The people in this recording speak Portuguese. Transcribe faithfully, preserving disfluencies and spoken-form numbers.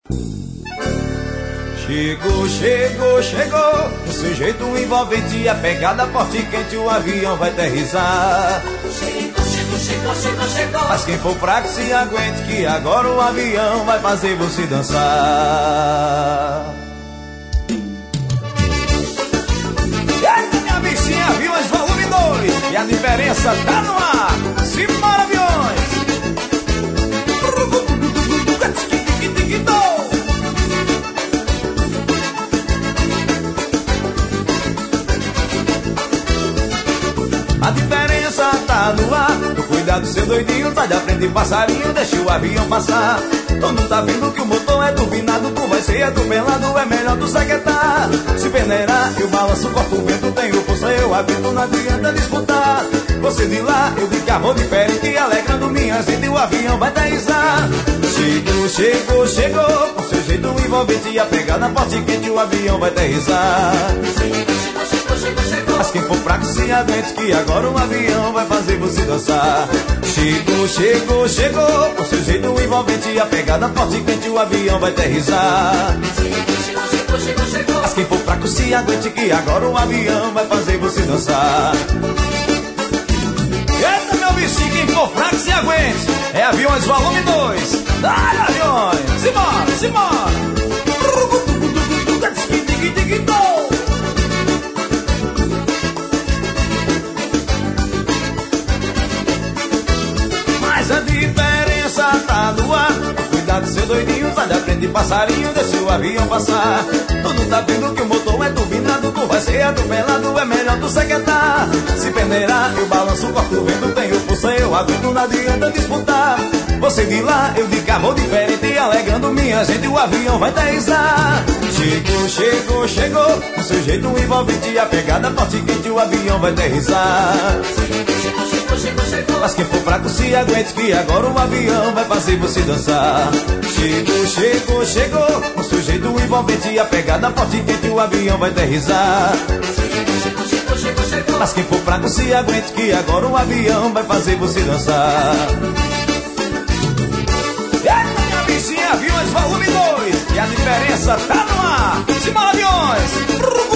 Chegou, chegou, chegou. O seu jeito envolvente, a pegada forte e quente, o avião vai aterrissar. Chegou, chegou, chegou, chegou, chegou. Mas quem for fraco se aguente, que agora o avião vai fazer você dançar. Eita, minha bichinha, aviões volume dois. E a diferença tá no ar. Simbora, aviões. A diferença tá no ar. Tu cuidado, seu doidinho, sai da frente, passarinho, deixa o avião passar. Tu não tá vendo que o motor é turbinado, tu vai ser atropelado, é melhor tu saquetar. Se peneirar, eu balanço, corto o vento, tenho força, eu aguento, não adianta disputar. Você de lá, eu de carro diferente, alegrando minha gente, o avião vai aterrissar. Chegou, chegou, chegou, com seu jeito envolvente e a pegada forte e quente, o avião vai aterrissar. Mas quem for fraco se aguente, que agora o avião vai fazer você dançar. Chegou, chegou, chegou, com seu jeito envolvente e a pegada forte e quente, o avião vai aterrissar. Mas quem for fraco se aguente, que agora o avião vai fazer você dançar. Eita, meu bichinho, quem for fraco se aguente. É Aviões Volume dois. Dai, aviões, simbora, simbora. Mas a diferença tá no ar. Cuidado, seu doidinho, sai da frente, passarinho, deixa o avião passar. Tu não tá vendo que o motor é turbinado, tu vai ser atropelado, é melhor tu saquetar. Se peneirar, eu balanço, corto o vento, tenho força, eu aguento, não adianta disputar. Você de lá, eu de carro diferente, alegando minha gente, o avião vai aterrissar. Chegou, chegou, chegou, com seu jeito envolvente, a pegada forte e quente, o avião vai aterrissar. Mas quem for fraco se aguente, que agora o avião vai fazer você dançar. Chegou, chegou, chegou, com seu jeito envolvente e a pegada forte e quente, o avião vai aterrissar. Mas quem for fraco se aguente, que agora o avião vai fazer você dançar. Eita, minha bichinha, Aviões Volume dois. E a diferença tá no ar. Simbora, aviões.